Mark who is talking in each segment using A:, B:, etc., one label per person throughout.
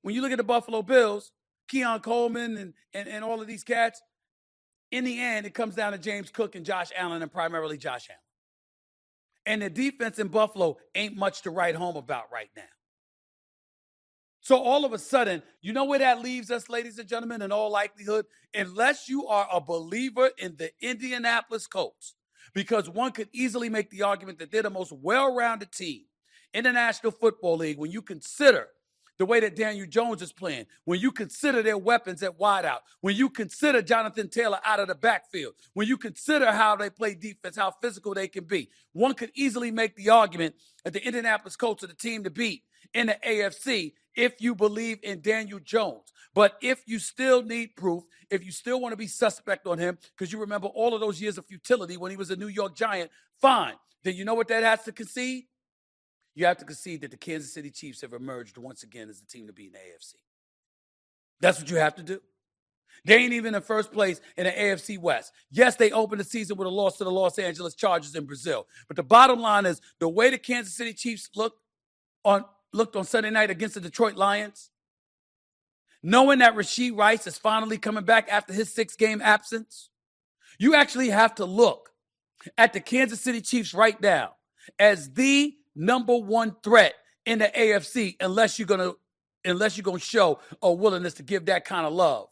A: when you look at the Buffalo Bills, Keon Coleman and all of these cats, in the end, it comes down to James Cook and Josh Allen, and primarily Josh Allen. And the defense in Buffalo ain't much to write home about right now. So all of a sudden, you know where that leaves us, ladies and gentlemen, in all likelihood? Unless you are a believer in the Indianapolis Colts, because one could easily make the argument that they're the most well-rounded team in the National Football League when you consider the way that Daniel Jones is playing, when you consider their weapons at wideout, when you consider Jonathan Taylor out of the backfield, when you consider how they play defense, how physical they can be. One could easily make the argument that the Indianapolis Colts are the team to beat in the AFC if you believe in Daniel Jones. But if you still need proof, if you still want to be suspect on him, because you remember all of those years of futility when he was a New York Giant, fine. Then you know what that has to concede? You have to concede that the Kansas City Chiefs have emerged once again as the team to beat in the AFC. That's what you have to do. They ain't even in first place in the AFC West. Yes, they opened the season with a loss to the Los Angeles Chargers in Brazil. But the bottom line is the way the Kansas City Chiefs looked on Sunday night against the Detroit Lions, knowing that Rashee Rice is finally coming back after his 6-game absence, you actually have to look at the Kansas City Chiefs right now as the number one threat in the AFC, unless you're gonna show a willingness to give that kind of love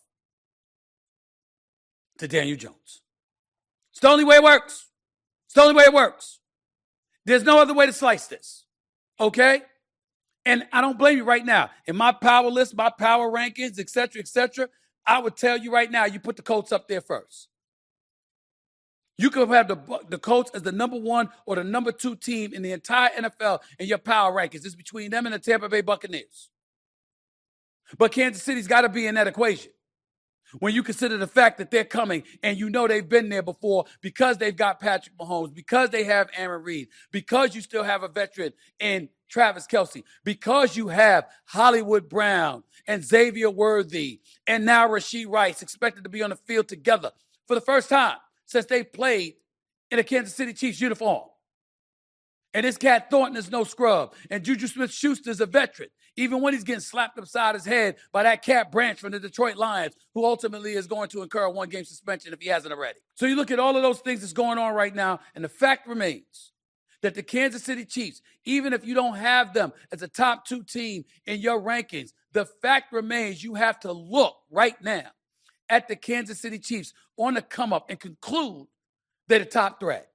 A: to Daniel Jones. It's the only way it works. It's the only way it works. There's no other way to slice this. Okay? And I don't blame you right now. In my power list, my power rankings, et cetera, I would tell you right now, you put the Colts up there first. You could have the Colts as the number one or the number two team in the entire NFL in your power rankings. It's between them and the Tampa Bay Buccaneers. But Kansas City's got to be in that equation. When you consider the fact that they're coming and you know they've been there before because they've got Patrick Mahomes, because they have Aaron Reed, because you still have a veteran in Travis Kelce, because you have Hollywood Brown and Xavier Worthy and now Rashee Rice expected to be on the field together for the first time since they played in a Kansas City Chiefs uniform. And this cat Thornton is no scrub. And Juju Smith-Schuster is a veteran, even when he's getting slapped upside his head by that Cat Branch from the Detroit Lions, who ultimately is going to incur a 1-game suspension if he hasn't already. So you look at all of those things that's going on right now, and the fact remains that the Kansas City Chiefs, even if you don't have them as a top 2 team in your rankings, the fact remains you have to look right now at the Kansas City Chiefs on the come up and conclude they're the top threat.